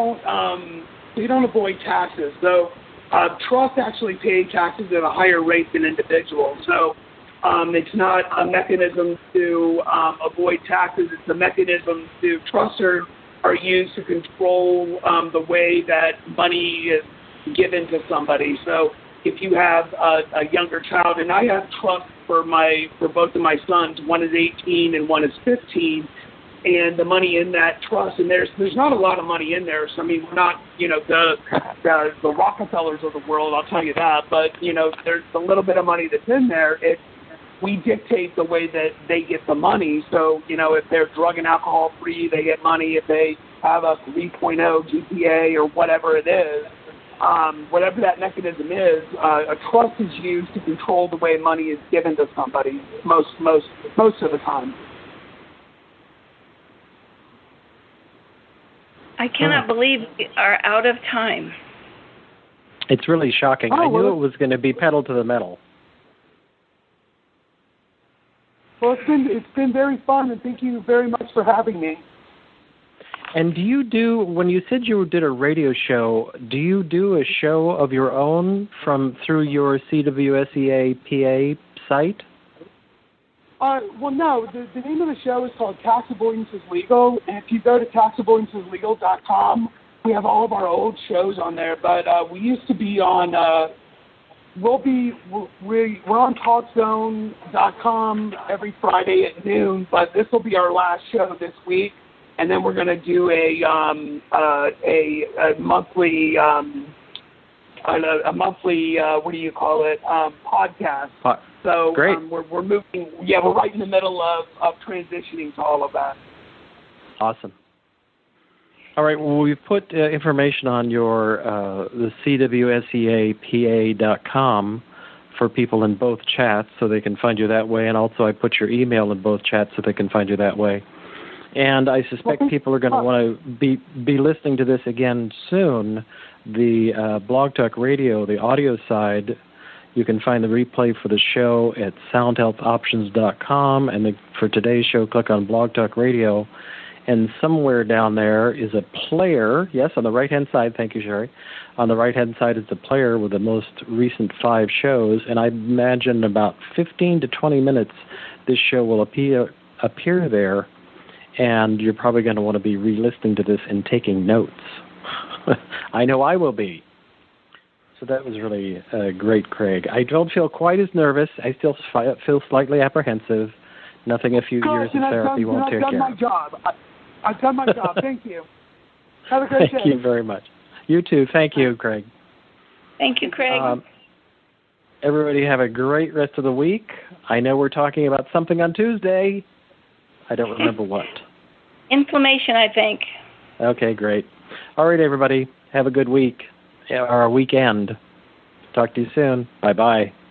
avoid taxes. So trusts actually pay taxes at a higher rate than individuals. So it's not a mechanism to avoid taxes. It's a mechanism to trusts are used to control the way that money is given to somebody. So if you have a younger child, and I have trusts for both of my sons, one is 18 and one is 15, and the money in that trust, and there's not a lot of money in there. So I mean, we're not the Rockefellers of the world, I'll tell you that. But there's a little bit of money that's in there. We dictate the way that they get the money. So if they're drug and alcohol free, they get money. If they have a 3.0 GPA or whatever it is, whatever that mechanism is, a trust is used to control the way money is given to somebody most of the time. I cannot believe we are out of time. It's really shocking. I knew it was going to be pedal to the metal. Well, it's been very fun, and thank you very much for having me. And do you when you said you did a radio show, do you do a show of your own through your CWSEA PA site? Well, no. The name of the show is called Tax Avoidance is Legal, and if you go to taxavoidanceslegal.com, we have all of our old shows on there. But we used to be on. We're on TalkZone.com every Friday at noon, but this will be our last show this week, and then we're going to do a monthly podcast. So great. We're moving. Yeah, we're right in the middle of transitioning to all of that. Awesome. All right. Well, we've put information on your the CWSEAPA.com for people in both chats, so they can find you that way. And also, I put your email in both chats, so they can find you that way. And I suspect people are going to want to be listening to this again soon. The Blog Talk Radio, the audio side, you can find the replay for the show at soundhealthoptions.com. And for today's show, click on Blog Talk Radio. And somewhere down there is a player. Yes, on the right-hand side. Thank you, Sherry. On the right-hand side is the player with the most recent 5 shows. And I imagine about 15 to 20 minutes this show will appear there. And you're probably going to want to be re-listening to this and taking notes. I know I will be. So that was really great, Craig. I don't feel quite as nervous. I still feel slightly apprehensive. Nothing a few years of therapy won't take care of. I've done my job. I've done my job. Thank you. Have a great day. Thank you very much. You too. Thank you, Craig. Thank you, Craig. Everybody have a great rest of the week. I know we're talking about something on Tuesday. I don't remember what. Inflammation, I think. Okay, great. All right, everybody. Have a good week or a weekend. Talk to you soon. Bye-bye.